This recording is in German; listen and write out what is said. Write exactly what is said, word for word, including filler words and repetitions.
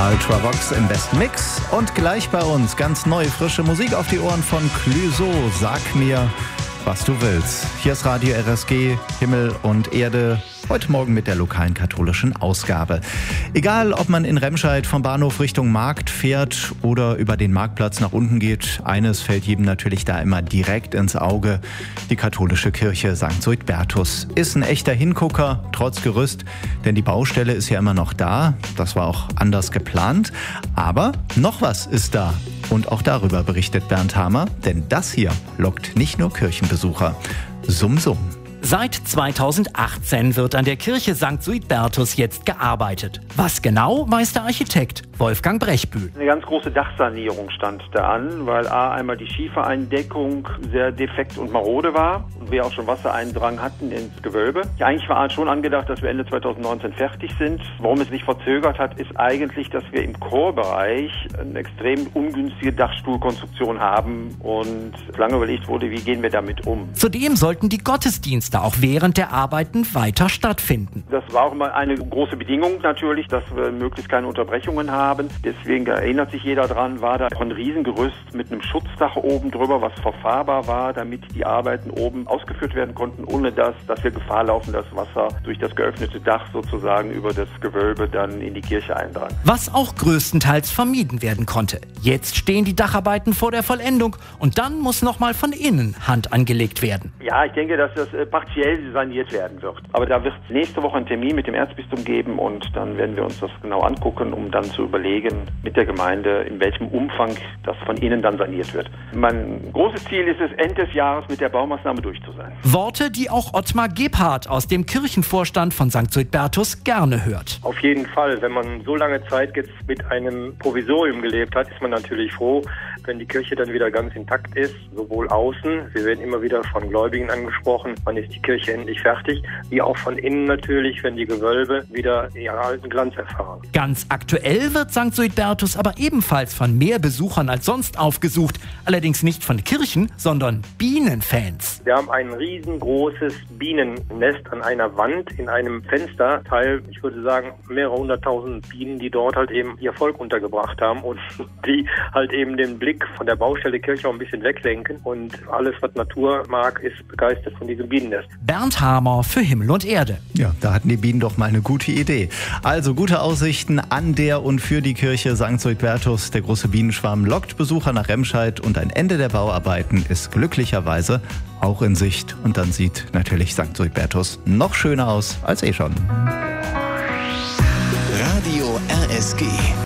Ultravox im besten Mix und gleich bei uns ganz neue, frische Musik auf die Ohren von Clouseau. Sag mir, was du willst. Hier ist Radio R S G, Himmel und Erde. Heute Morgen mit der lokalen katholischen Ausgabe. Egal, ob man in Remscheid vom Bahnhof Richtung Markt fährt oder über den Marktplatz nach unten geht, eines fällt jedem natürlich da immer direkt ins Auge. Die katholische Kirche Sankt Suidbertus ist ein echter Hingucker, trotz Gerüst, denn die Baustelle ist ja immer noch da. Das war auch anders geplant. Aber noch was ist da. Und auch darüber berichtet Bernd Hamer, denn das hier lockt nicht nur Kirchenbesucher. Summ, summ. Seit zweitausendachtzehn wird an der Kirche Sankt Suidbertus jetzt gearbeitet. Was genau, weiß der Architekt Wolfgang Brechbühl. Eine ganz große Dachsanierung stand da an, weil A, einmal die Schiefereindeckung sehr defekt und marode war und wir auch schon Wassereindrang hatten ins Gewölbe. Ja, eigentlich war schon angedacht, dass wir Ende zweitausendneunzehn fertig sind. Warum es sich verzögert hat, ist eigentlich, dass wir im Chorbereich eine extrem ungünstige Dachstuhlkonstruktion haben und lange überlegt wurde, wie gehen wir damit um. Zudem sollten die Gottesdienste auch während der Arbeiten weiter stattfinden. Das war auch mal eine große Bedingung natürlich, dass wir möglichst keine Unterbrechungen haben. Deswegen erinnert sich jeder dran, war da ein Riesengerüst mit einem Schutzdach oben drüber, was verfahrbar war, damit die Arbeiten oben ausgeführt werden konnten, ohne dass, dass wir Gefahr laufen, dass Wasser durch das geöffnete Dach sozusagen über das Gewölbe dann in die Kirche eindrang. Was auch größtenteils vermieden werden konnte. Jetzt stehen die Dacharbeiten vor der Vollendung und dann muss nochmal von innen Hand angelegt werden. Ja, ich denke, dass das partiell saniert werden wird. Aber da wird es nächste Woche einen Termin mit dem Erzbistum geben und dann werden wir uns das genau angucken, um dann zu überlegen mit der Gemeinde, in welchem Umfang das von innen dann saniert wird. Mein großes Ziel ist es, Ende des Jahres mit der Baumaßnahme durch zu sein. Worte, die auch Ottmar Gebhardt aus dem Kirchenvorstand von Sankt Suidbertus gerne hört. Auf jeden Fall. Wenn man so lange Zeit jetzt mit einem Provisorium gelebt hat, ist man natürlich froh, wenn die Kirche dann wieder ganz intakt ist, sowohl außen, wir werden immer wieder von Gläubigen angesprochen, wann ist die Kirche endlich fertig, wie auch von innen natürlich, wenn die Gewölbe wieder ihren alten Glanz erfahren. Ganz aktuell wird Sankt Suidbertus aber ebenfalls von mehr Besuchern als sonst aufgesucht, allerdings nicht von Kirchen, sondern Bienenfans. Wir haben ein riesengroßes Bienennest an einer Wand in einem Fensterteil, ich würde sagen mehrere hunderttausend Bienen, die dort halt eben ihr Volk untergebracht haben und die halt eben den Blick von der Baustelle Kirche auch ein bisschen weglenken und alles, was Natur mag, ist begeistert von diesem Bienennest. Bernd Hamer für Himmel und Erde. Ja, da hatten die Bienen doch mal eine gute Idee. Also gute Aussichten an der und für die Kirche Sankt Suidbertus. Der große Bienenschwarm lockt Besucher nach Remscheid und ein Ende der Bauarbeiten ist glücklicherweise auch in Sicht. Und dann sieht natürlich Sankt Suidbertus noch schöner aus als eh schon. Radio R S G.